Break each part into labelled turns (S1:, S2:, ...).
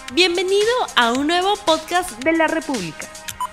S1: Bienvenido a un nuevo podcast de La República.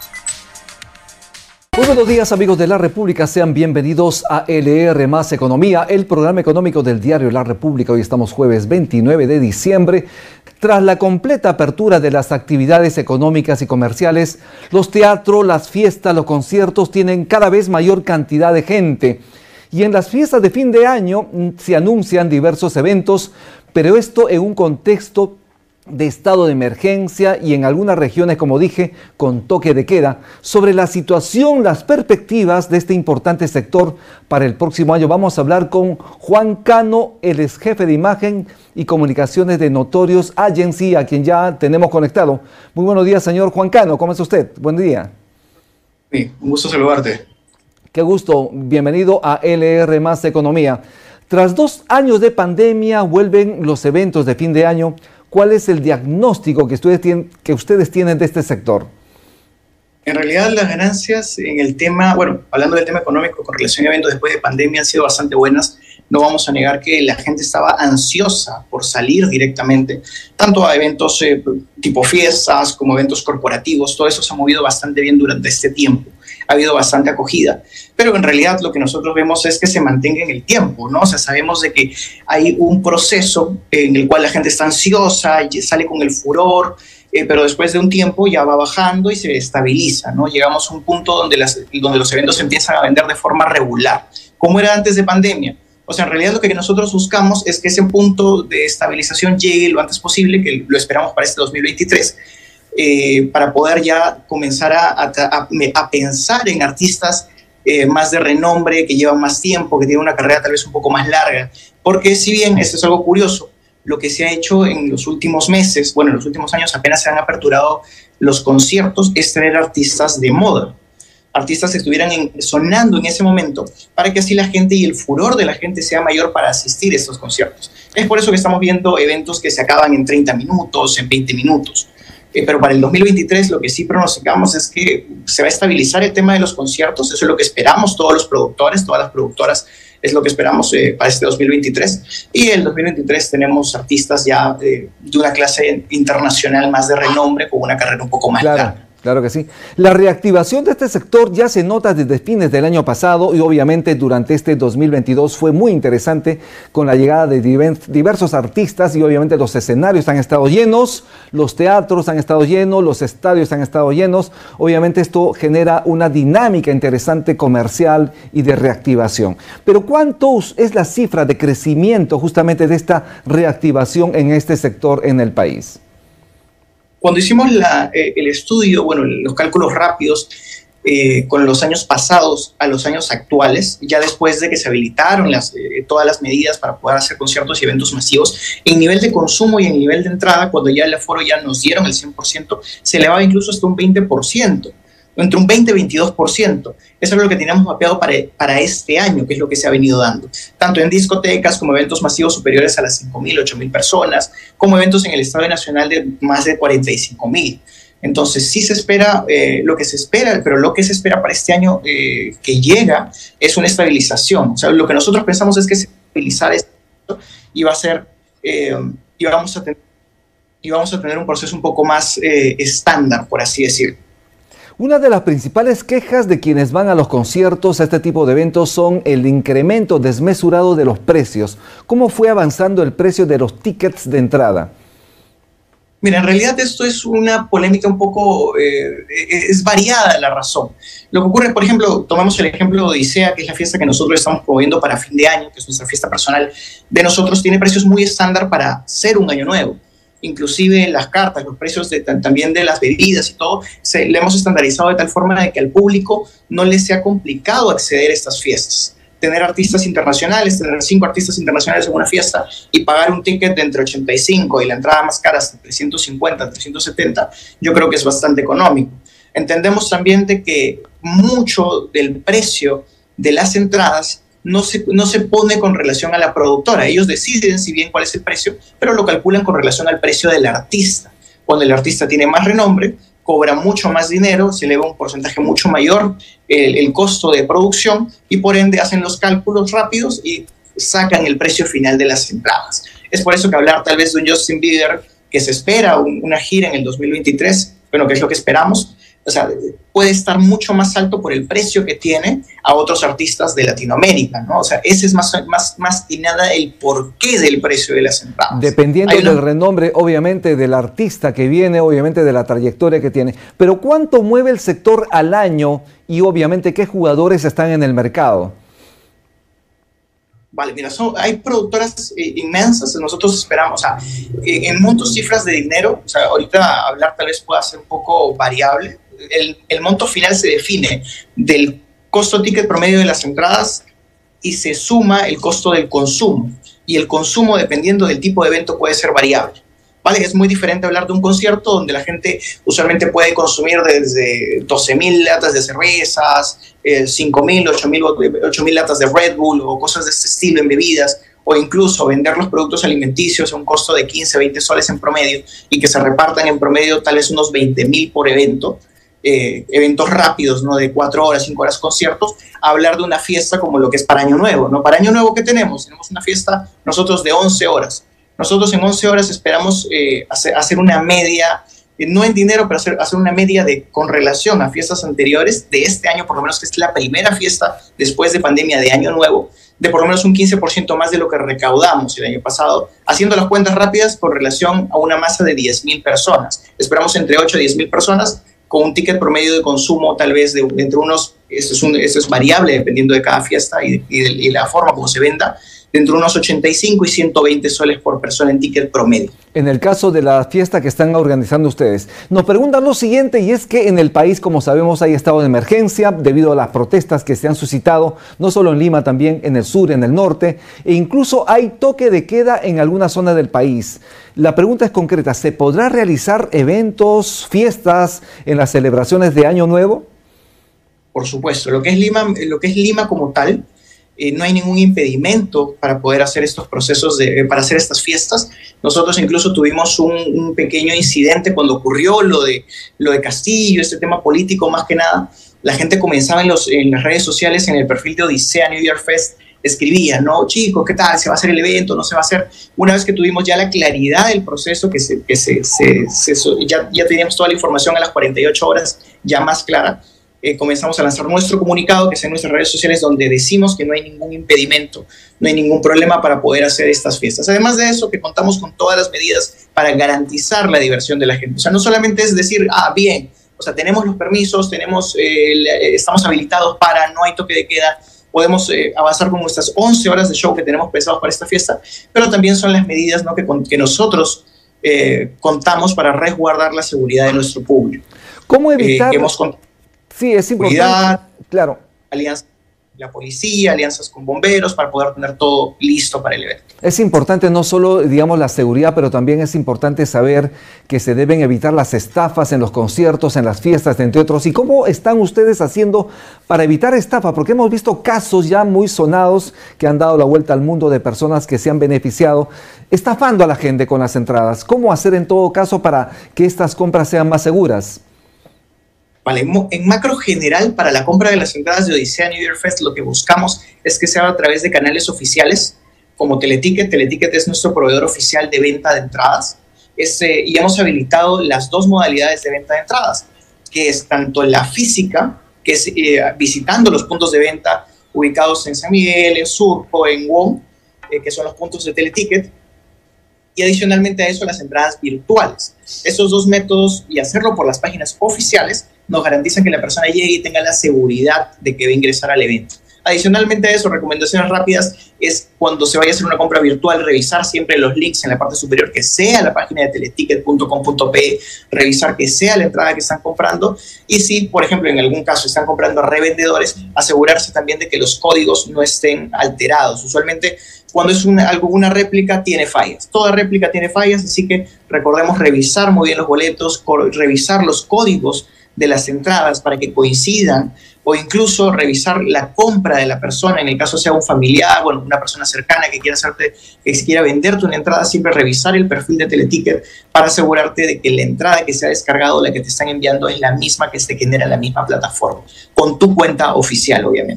S2: Muy buenos días, amigos de La República, sean bienvenidos a LR Más Economía, el programa económico del diario La República. Hoy estamos jueves 29 de diciembre. Tras la completa apertura de las actividades económicas y comerciales, los teatros, las fiestas, los conciertos tienen cada vez mayor cantidad de gente. Y en las fiestas de fin de año se anuncian diversos eventos, pero esto en un contexto de estado de emergencia y en algunas regiones, como dije, con toque de queda. Sobre la situación, las perspectivas de este importante sector para el próximo año, vamos a hablar con Juan Cano, él es jefe de imagen y comunicaciones de Notorious Agency, a quien ya tenemos conectado. Muy buenos días, señor Juan Cano, ¿cómo es usted? Buen día.
S3: Sí, un gusto saludarte.
S2: Qué gusto, bienvenido a LR Más Economía. Tras 2 años de pandemia, vuelven los eventos de fin de año. ¿Cuál es el diagnóstico que ustedes tienen de este sector?
S3: En realidad las ganancias en el tema, bueno, hablando del tema económico con relación a eventos después de pandemia han sido bastante buenas. No vamos a negar que la gente estaba ansiosa por salir directamente, tanto a eventos tipo fiestas como eventos corporativos. Todo eso se ha movido bastante bien durante este tiempo. Ha habido bastante acogida, pero en realidad lo que nosotros vemos es que se mantenga en el tiempo, ¿no? O sea, sabemos de que hay un proceso en el cual la gente está ansiosa y sale con el furor, pero después de un tiempo ya va bajando y se estabiliza, ¿no? Llegamos a un punto donde los eventos se empiezan a vender de forma regular, como era antes de pandemia. O sea, en realidad lo que nosotros buscamos es que ese punto de estabilización llegue lo antes posible, que lo esperamos para este 2023, para poder ya comenzar a pensar en artistas más de renombre, que llevan más tiempo, que tienen una carrera tal vez un poco más larga. Porque si bien esto es algo curioso, lo que se ha hecho en los últimos meses, bueno, en los últimos años apenas se han aperturado los conciertos, es tener artistas de moda. Artistas que estuvieran sonando en ese momento, para que así la gente y el furor de la gente sea mayor para asistir a estos conciertos. Es por eso que estamos viendo eventos que se acaban en 30 minutos, en 20 minutos. Pero para el 2023 lo que sí pronosticamos es que se va a estabilizar el tema de los conciertos. Eso es lo que esperamos todos los productores, todas las productoras, es lo que esperamos para este 2023. Y el 2023 tenemos artistas ya de una clase internacional más de renombre, con una carrera un poco más larga.
S2: Claro que sí. La reactivación de este sector ya se nota desde fines del año pasado y obviamente durante este 2022 fue muy interesante con la llegada de diversos artistas y obviamente los escenarios han estado llenos, los teatros han estado llenos, los estadios han estado llenos. Obviamente esto genera una dinámica interesante comercial y de reactivación. Pero ¿cuánto es la cifra de crecimiento justamente de esta reactivación en este sector en el país?
S3: Cuando hicimos el estudio, bueno, los cálculos rápidos con los años pasados a los años actuales, ya después de que se habilitaron todas las medidas para poder hacer conciertos y eventos masivos, en nivel de consumo y en nivel de entrada, cuando ya el aforo ya nos dieron el 100%, se elevaba incluso hasta un 20%, entre un 20 y 22%. Eso es lo que teníamos mapeado para este año, que es lo que se ha venido dando, tanto en discotecas como eventos masivos superiores a las 5.000, 8.000 personas, como eventos en el Estadio Nacional de más de 45.000. Entonces sí se espera lo que se espera, pero lo que se espera para este año que llega es una estabilización. O sea, lo que nosotros pensamos es que se va a estabilizar esto y va a ser, y vamos a tener un proceso un poco más estándar, por así decirlo.
S2: Una de las principales quejas de quienes van a los conciertos, a este tipo de eventos, son el incremento desmesurado de los precios. ¿Cómo fue avanzando el precio de los tickets de entrada?
S3: Mira, en realidad esto es una polémica un poco, es variada la razón. Lo que ocurre, por ejemplo, tomamos el ejemplo de Odisea, que es la fiesta que nosotros estamos promoviendo para fin de año, que es nuestra fiesta personal de nosotros, tiene precios muy estándar para ser un año nuevo. Inclusive las cartas, los precios también de las bebidas y todo, le hemos estandarizado de tal forma de que al público no le sea complicado acceder a estas fiestas. Tener artistas internacionales, tener 5 artistas internacionales en una fiesta y pagar un ticket de entre 85 y la entrada más cara hasta 350, 370, yo creo que es bastante económico. Entendemos también de que mucho del precio de las entradas no se pone con relación a la productora. Ellos deciden si bien cuál es el precio, pero lo calculan con relación al precio del artista. Cuando el artista tiene más renombre, cobra mucho más dinero, se eleva un porcentaje mucho mayor el costo de producción y por ende hacen los cálculos rápidos y sacan el precio final de las entradas. Es por eso que hablar tal vez de un Justin Bieber que se espera una gira en el 2023, bueno, que es lo que esperamos, o sea, puede estar mucho más alto por el precio que tiene a otros artistas de Latinoamérica, ¿no? O sea, ese es más que nada el porqué del precio de las entradas.
S2: Dependiendo del renombre, obviamente, del artista que viene, obviamente de la trayectoria que tiene. Pero ¿cuánto mueve el sector al año y obviamente qué jugadores están en el mercado?
S3: Vale, mira, hay productoras inmensas, nosotros esperamos, o sea, en montos, cifras de dinero, o sea, ahorita hablar tal vez pueda ser un poco variable. El monto final se define del costo ticket promedio de las entradas y se suma el costo del consumo. Y el consumo, dependiendo del tipo de evento, puede ser variable. ¿Vale? Es muy diferente hablar de un concierto donde la gente usualmente puede consumir desde 12.000 latas de cervezas, 5.000, 8.000 latas de Red Bull o cosas de este estilo en bebidas, o incluso vender los productos alimenticios a un costo de 15, 20 soles en promedio y que se repartan en promedio tal vez unos 20.000 por evento. Eventos rápidos, ¿no? De 4 horas, 5 horas conciertos, a hablar de una fiesta como lo que es para Año Nuevo, ¿no? Para Año Nuevo, ¿qué tenemos? Tenemos una fiesta nosotros de 11 horas. Nosotros en 11 horas esperamos hacer una media, no en dinero, pero hacer una media con relación a fiestas anteriores de este año, por lo menos que es la primera fiesta después de pandemia de Año Nuevo, de por lo menos un 15% más de lo que recaudamos el año pasado, haciendo las cuentas rápidas con relación a una masa de 10.000 personas. Esperamos entre 8 y 10.000 personas con un ticket promedio de consumo tal vez de entre unos, esto es variable dependiendo de cada fiesta y la forma como se venda, de entre unos 85 y 120 soles por persona en ticket promedio.
S2: En el caso de la fiesta que están organizando ustedes, nos preguntan lo siguiente, y es que en el país, como sabemos, hay estado de emergencia debido a las protestas que se han suscitado, no solo en Lima, también en el sur, en el norte, e incluso hay toque de queda en algunas zonas del país. La pregunta es concreta, ¿se podrá realizar eventos, fiestas en las celebraciones de Año Nuevo?
S3: Por supuesto, lo que es Lima como tal, no hay ningún impedimento para poder hacer estos procesos, para hacer estas fiestas. Nosotros incluso tuvimos un pequeño incidente cuando ocurrió lo de Castillo, este tema político más que nada. La gente comenzaba en las redes sociales, en el perfil de Odisea New Year Fest, escribía, ¿no? Chicos, ¿qué tal? ¿Se va a hacer el evento? ¿No se va a hacer? Una vez que tuvimos ya la claridad del proceso, ya teníamos toda la información a las 48 horas ya más clara, comenzamos a lanzar nuestro comunicado, que es en nuestras redes sociales, donde decimos que no hay ningún impedimento, no hay ningún problema para poder hacer estas fiestas. Además de eso, que contamos con todas las medidas para garantizar la diversión de la gente. O sea, no solamente es decir, bien, o sea, tenemos los permisos, estamos habilitados no hay toque de queda, podemos avanzar con nuestras 11 horas de show que tenemos pensados para esta fiesta, pero también son las medidas, ¿no?, que nosotros contamos para resguardar la seguridad de nuestro público.
S2: ¿Cómo evitar? Sí, es importante. Claro.
S3: Alianzas con la policía, alianzas con bomberos para poder tener todo listo para el evento.
S2: Es importante no solo, digamos, la seguridad, pero también es importante saber que se deben evitar las estafas en los conciertos, en las fiestas, entre otros. ¿Y cómo están ustedes haciendo para evitar estafa? Porque hemos visto casos ya muy sonados que han dado la vuelta al mundo de personas que se han beneficiado estafando a la gente con las entradas. ¿Cómo hacer en todo caso para que estas compras sean más seguras?
S3: Vale, en macro general, para la compra de las entradas de Odisea New Year Fest, lo que buscamos es que sea a través de canales oficiales como Teleticket. Teleticket es nuestro proveedor oficial de venta de entradas. Y hemos habilitado las 2 modalidades de venta de entradas, que es tanto la física, que es visitando los puntos de venta ubicados en San Miguel, en Surco, en WOM, que son los puntos de Teleticket, y adicionalmente a eso las entradas virtuales. Esos 2 métodos, y hacerlo por las páginas oficiales, nos garantizan que la persona llegue y tenga la seguridad de que va a ingresar al evento. Adicionalmente a eso, recomendaciones rápidas es cuando se vaya a hacer una compra virtual, revisar siempre los links en la parte superior, que sea la página de teleticket.com.pe, revisar que sea la entrada que están comprando, y si, por ejemplo, en algún caso están comprando a revendedores, asegurarse también de que los códigos no estén alterados. Usualmente, cuando es una réplica, tiene fallas. Toda réplica tiene fallas, así que recordemos revisar muy bien los boletos, revisar los códigos de las entradas para que coincidan, o incluso revisar la compra de la persona, en el caso sea un familiar, bueno, una persona cercana que quiera venderte una entrada, siempre revisar el perfil de Teleticket para asegurarte de que la entrada que se ha descargado, la que te están enviando, es la misma que se genera en la misma plataforma, con tu cuenta oficial, obviamente.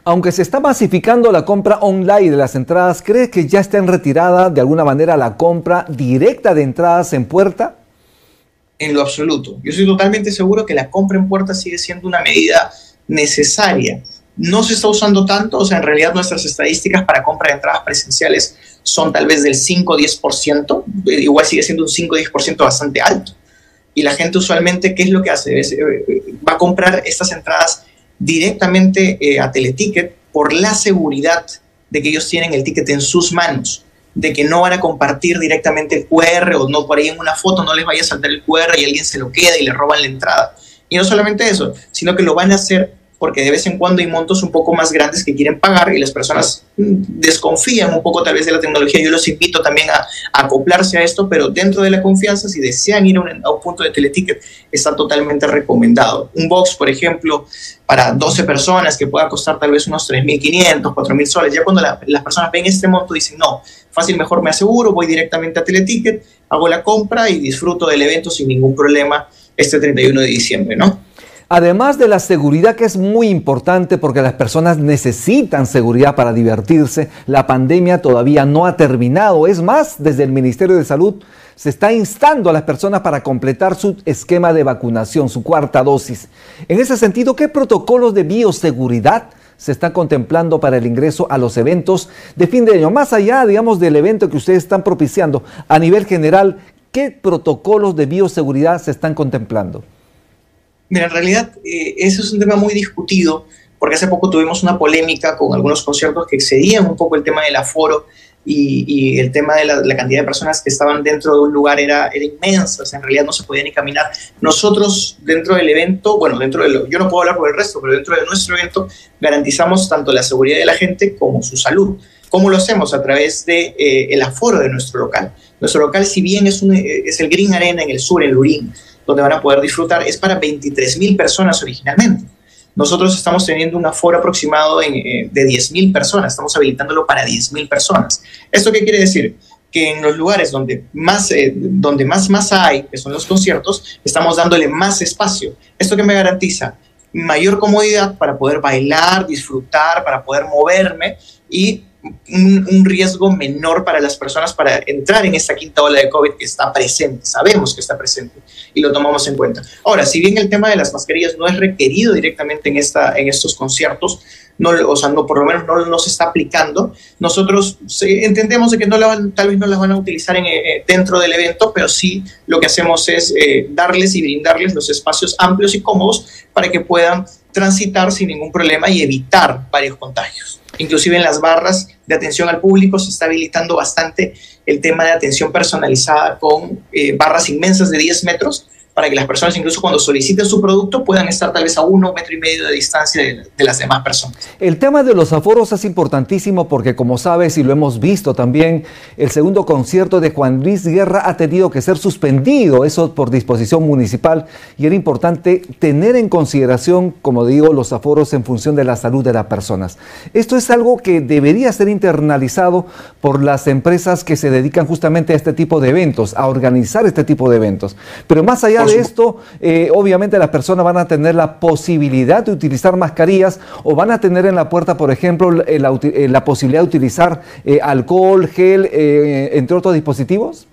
S2: Aunque se está masificando la compra online de las entradas, ¿crees que ya está en retirada de alguna manera la compra directa de entradas en puerta?
S3: En lo absoluto. Yo estoy totalmente seguro que la compra en puerta sigue siendo una medida necesaria. No se está usando tanto, o sea, en realidad nuestras estadísticas para compra de entradas presenciales son tal vez del 5 o 10%, igual sigue siendo un 5 o 10% bastante alto. Y la gente usualmente, ¿qué es lo que hace? Va a comprar estas entradas directamente a Teleticket por la seguridad de que ellos tienen el ticket en sus manos, de que no van a compartir directamente el QR o no por ahí en una foto no les vaya a saltar el QR y alguien se lo queda y le roban la entrada. Y no solamente eso, sino que lo van a hacer porque de vez en cuando hay montos un poco más grandes que quieren pagar y las personas desconfían un poco tal vez de la tecnología. Yo los invito también a acoplarse a esto, pero dentro de la confianza, si desean ir a un punto de Teleticket, está totalmente recomendado. Un box, por ejemplo, para 12 personas que pueda costar tal vez unos 3.500, 4.000 soles. Ya cuando las personas ven este monto dicen, no, fácil, mejor me aseguro, voy directamente a Teleticket, hago la compra y disfruto del evento sin ningún problema este 31 de diciembre, ¿no?
S2: Además de la seguridad, que es muy importante porque las personas necesitan seguridad para divertirse, la pandemia todavía no ha terminado. Es más, desde el Ministerio de Salud se está instando a las personas para completar su esquema de vacunación, su cuarta dosis. En ese sentido, ¿qué protocolos de bioseguridad se están contemplando para el ingreso a los eventos de fin de año? Más allá, digamos, del evento que ustedes están propiciando, a nivel general, ¿qué protocolos de bioseguridad se están contemplando?
S3: Mira, en realidad ese es un tema muy discutido porque hace poco tuvimos una polémica con algunos conciertos que excedían un poco el tema del aforo y el tema de la cantidad de personas que estaban dentro de un lugar era inmensa, o sea, en realidad no se podía ni caminar. Nosotros dentro del evento, bueno, yo no puedo hablar por el resto, pero dentro de nuestro evento garantizamos tanto la seguridad de la gente como su salud. ¿Cómo lo hacemos? A través de el aforo de nuestro local. Nuestro local, si bien es el Green Arena en el sur, en Lurín, donde van a poder disfrutar, es para 23.000 personas originalmente. Nosotros estamos teniendo un aforo aproximado de 10.000 personas, estamos habilitándolo para 10.000 personas. ¿Esto qué quiere decir? Que en los lugares donde más masa hay, que son los conciertos, estamos dándole más espacio. ¿Esto qué me garantiza? Mayor comodidad para poder bailar, disfrutar, para poder moverme y un riesgo menor para las personas para entrar en esta quinta ola de COVID que está presente, sabemos que está presente y lo tomamos en cuenta. Ahora, si bien el tema de las mascarillas no es requerido directamente en estos conciertos, por lo menos no se está aplicando, nosotros entendemos de que tal vez no las van a utilizar dentro del evento, pero sí lo que hacemos es darles y brindarles los espacios amplios y cómodos para que puedan transitar sin ningún problema y evitar varios contagios. Inclusive en las barras de atención al público se está habilitando bastante el tema de atención personalizada con barras inmensas de 10 metros para que las personas, incluso cuando soliciten su producto, puedan estar tal vez a 1,5 metros de distancia de las demás personas.
S2: El tema de los aforos es importantísimo porque, como sabes, y lo hemos visto también, el segundo concierto de Juan Luis Guerra ha tenido que ser suspendido, eso por disposición municipal, y era importante tener en consideración, como digo, los aforos en función de la salud de las personas. Esto es algo que debería ser internalizado por las empresas que se dedican justamente a este tipo de eventos, a organizar este tipo de eventos. Pero más allá de esto, obviamente las personas van a tener la posibilidad de utilizar mascarillas o van a tener en la puerta, por ejemplo, la posibilidad de utilizar alcohol, gel, entre otros dispositivos.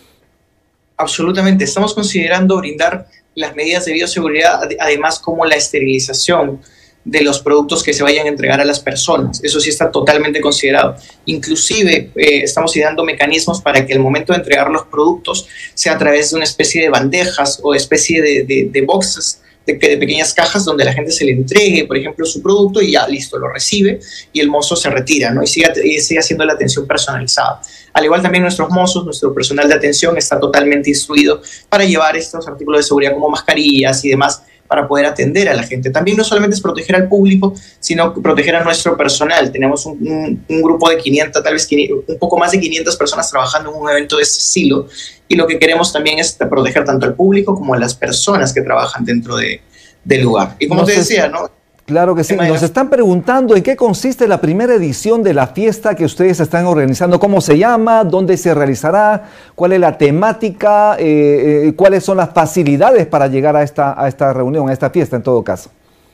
S3: Absolutamente. Estamos considerando brindar las medidas de bioseguridad, además como la esterilización de los productos que se vayan a entregar a las personas. Eso sí está totalmente considerado. Inclusive estamos ideando mecanismos para que el momento de entregar los productos sea a través de una especie de bandejas o especie de boxes, de pequeñas cajas donde la gente se le entregue, por ejemplo, su producto y ya listo, lo recibe y el mozo se retira, ¿no? Y sigue haciendo la atención personalizada. Al igual también nuestros mozos, nuestro personal de atención está totalmente instruido para llevar estos artículos de seguridad como mascarillas y demás para poder atender a la gente. También no solamente es proteger al público, sino proteger a nuestro personal. Tenemos un grupo de 500, tal vez un poco más de 500 personas trabajando en un evento de este estilo, y lo que queremos también es proteger tanto al público como a las personas que trabajan dentro del lugar. Y como te decía, ¿no?
S2: Claro que sí. Nos están preguntando en qué consiste la primera edición de la fiesta que ustedes están organizando. ¿Cómo se llama? ¿Dónde se realizará? ¿Cuál es la temática? ¿Cuáles son las facilidades para llegar a esta reunión, a esta fiesta en todo caso?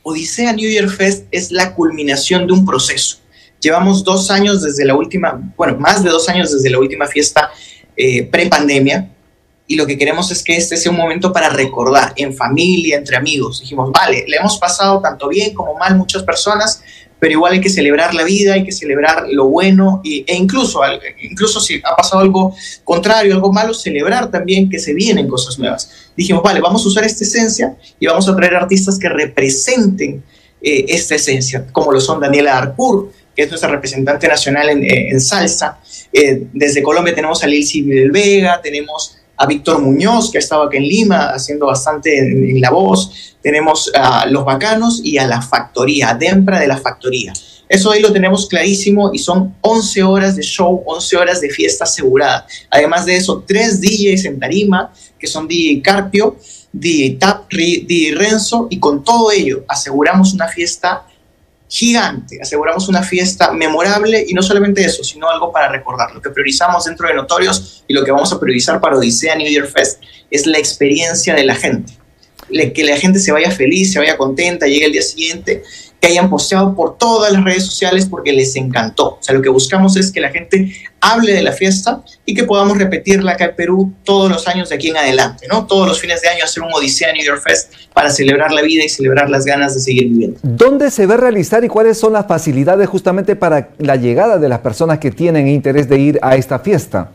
S3: Odisea New Year Fest es la culminación de un proceso. Llevamos 2 años desde la última, más de 2 años desde la última fiesta pre-pandemia, y lo que queremos es que este sea un momento para recordar, en familia, entre amigos. Dijimos, vale, le hemos pasado tanto bien como mal muchas personas, pero igual hay que celebrar la vida, hay que celebrar lo bueno, e incluso si ha pasado algo contrario, algo malo, celebrar también que se vienen cosas nuevas. Dijimos, vale, vamos a usar esta esencia y vamos a traer artistas que representen esta esencia, como lo son Daniela Darcourt, que es nuestra representante nacional en salsa. Desde Colombia tenemos a Lil Silvi del Vega, tenemos a Víctor Muñoz, que ha estado aquí en Lima haciendo bastante en La Voz. Tenemos a Los Bacanos y a La Factoría, a Dempra de La Factoría. Eso ahí lo tenemos clarísimo y son 11 horas de show, 11 horas de fiesta asegurada. Además de eso, 3 DJs en tarima, que son DJ Carpio, DJ Tap, DJ Renzo, y con todo ello aseguramos una fiesta gigante, aseguramos una fiesta memorable, y no solamente eso, sino algo para recordar. Lo que priorizamos dentro de Notorios y lo que vamos a priorizar para Odisea New Year Fest es la experiencia de la gente. Que la gente se vaya feliz, se vaya contenta, llegue el día siguiente, que hayan posteado por todas las redes sociales porque les encantó. O sea, lo que buscamos es que la gente hable de la fiesta y que podamos repetirla acá en Perú todos los años de aquí en adelante, ¿no? Todos los fines de año hacer un Odisea New Year Fest para celebrar la vida y celebrar las ganas de seguir viviendo.
S2: ¿Dónde se va a realizar y cuáles son las facilidades justamente para la llegada de las personas que tienen interés de ir a esta fiesta?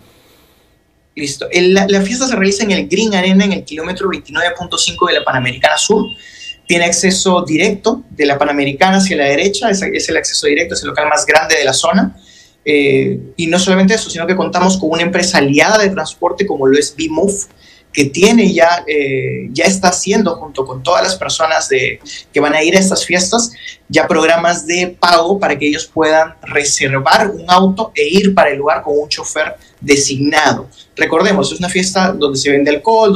S3: Listo. La fiesta se realiza en el Green Arena, en el kilómetro 29.5 de la Panamericana Sur. Tiene acceso directo de la Panamericana hacia la derecha, es el acceso directo, es el local más grande de la zona. Y no solamente eso, sino que contamos con una empresa aliada de transporte como lo es B-Move, que tiene ya está haciendo junto con todas las personas que van a ir a estas fiestas, ya programas de pago para que ellos puedan reservar un auto e ir para el lugar con un chofer designado. Recordemos, es una fiesta donde se vende alcohol,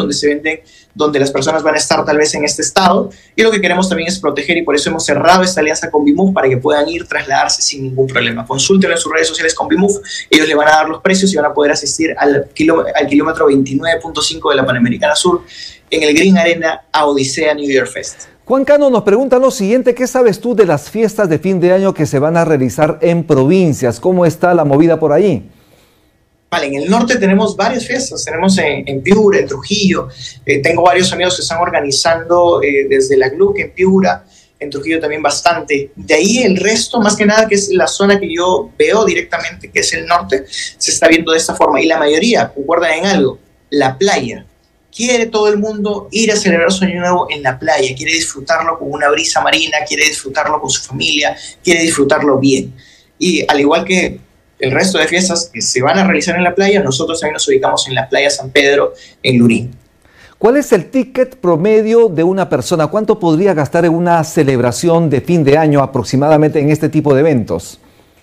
S3: donde las personas van a estar tal vez en este estado, y lo que queremos también es proteger, y por eso hemos cerrado esta alianza con B-Move para que puedan ir, trasladarse sin ningún problema. Consúltenlo en sus redes sociales con B-Move, ellos le van a dar los precios y van a poder asistir al kilómetro 29.5 de la Panamericana Sur en el Green Arena a Odisea New Year Fest.
S2: Juan Cano nos pregunta lo siguiente: ¿qué sabes tú de las fiestas de fin de año que se van a realizar en provincias? ¿Cómo está la movida por allí?
S3: Vale, en el norte tenemos varias fiestas, tenemos en Piura, en Trujillo, tengo varios amigos que están organizando desde la GLUC en Piura, en Trujillo también bastante. De ahí el resto, más que nada, que es la zona que yo veo directamente, que es el norte, se está viendo de esta forma. Y la mayoría, concuerdan en algo, la playa. Quiere todo el mundo ir a celebrar su año nuevo en la playa, quiere disfrutarlo con una brisa marina, quiere disfrutarlo con su familia, quiere disfrutarlo bien. Y al igual que el resto de fiestas que se van a realizar en la playa, nosotros también nos ubicamos en la playa San Pedro, en Lurín.
S2: ¿Cuál es el ticket promedio de una persona? ¿Cuánto podría gastar en una celebración de fin de año aproximadamente en este tipo de eventos?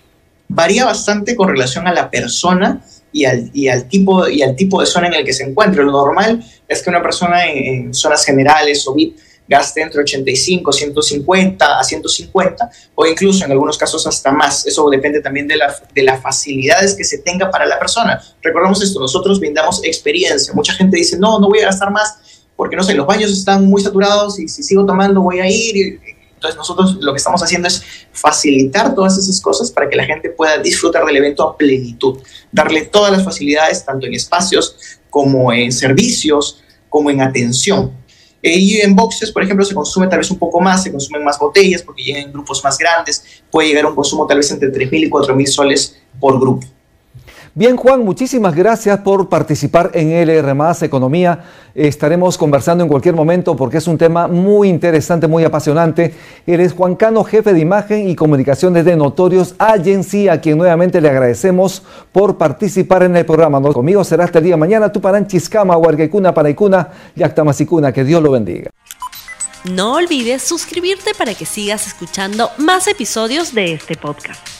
S3: Varía bastante con relación a la persona y al tipo de zona en el que se encuentre. Lo normal es que una persona en zonas generales o VIP gaste entre 85, 150 a 150 o incluso en algunos casos hasta más. Eso depende también de las facilidades que se tenga para la persona. Recordemos esto, nosotros brindamos experiencia. Mucha gente dice, no voy a gastar más porque, no sé, los baños están muy saturados y si sigo tomando voy a ir. Entonces nosotros lo que estamos haciendo es facilitar todas esas cosas para que la gente pueda disfrutar del evento a plenitud. Darle todas las facilidades, tanto en espacios como en servicios, como en atención. Y en boxes, por ejemplo, se consume tal vez un poco más, se consumen más botellas porque llegan en grupos más grandes, puede llegar a un consumo tal vez entre 3.000 y 4.000 soles por grupo.
S2: Bien, Juan, muchísimas gracias por participar en LR+ Economía. Estaremos conversando en cualquier momento porque es un tema muy interesante, muy apasionante. Eres Juan Cano, jefe de imagen y comunicaciones de Notorious Agency, a quien nuevamente le agradecemos por participar en el programa. Conmigo será hasta el día de mañana. Tuparan Chiscama, Huarquecuna, Paraicuna, Yactamasicuna. Que Dios lo bendiga.
S1: No olvides suscribirte para que sigas escuchando más episodios de este podcast.